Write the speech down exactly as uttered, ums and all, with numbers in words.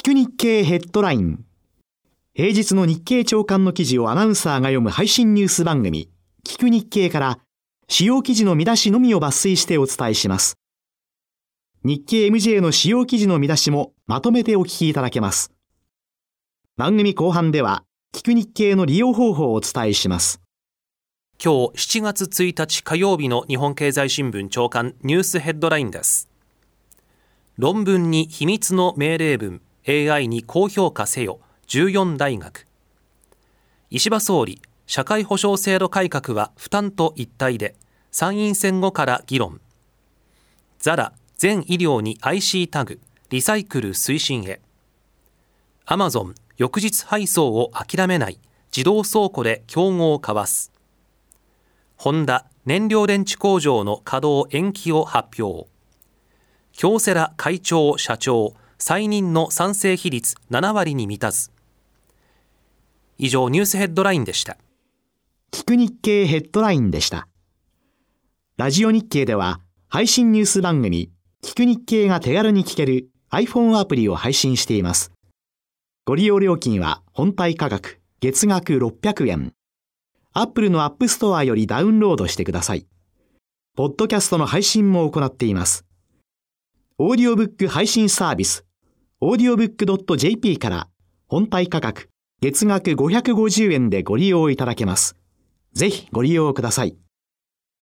く日経ヘッドライン。平日の日経朝刊の記事をアナウンサーが読む配信ニュース番組、聞く日経から主要記事の見出しのみを抜粋してお伝えします。日経 エムジェー の主要記事の見出しもまとめてお聞きいただけます。番組後半では、聞く日経の利用方法をお伝えします。 今日しちがつついたち火曜日の日本経済新聞朝刊ニュースヘッドラインです。論文に秘密の命令文、エーアイ に高評価せよ、じゅうよん大学。石破総理、社会保障制度改革は負担と一体で、参院選後から議論。ザラ、全医療に アイシー タグ、リサイクル推進へ。アマゾン、翌日配送を諦めない、自動倉庫で競合を交わす。ホンダ、燃料電池工場の稼働延期を発表。京セラ会長社長、再任の賛成比率ななわりに満たず。以上、ニュースヘッドラインでした。 聞く日経ヘッドラインでした。ラジオ日経では配信ニュース番組、聞く日経が手軽に聞ける iPhone アプリを配信しています。ご利用料金は本体価格月額ろっぴゃくえん。Apple の App Store よりダウンロードしてください。ポッドキャストの配信も行っています。オーディオブック配信サービス、オーディオブックドットジェーピー から本体価格月額ごひゃくごじゅうえんでご利用いただけます。ぜひご利用ください。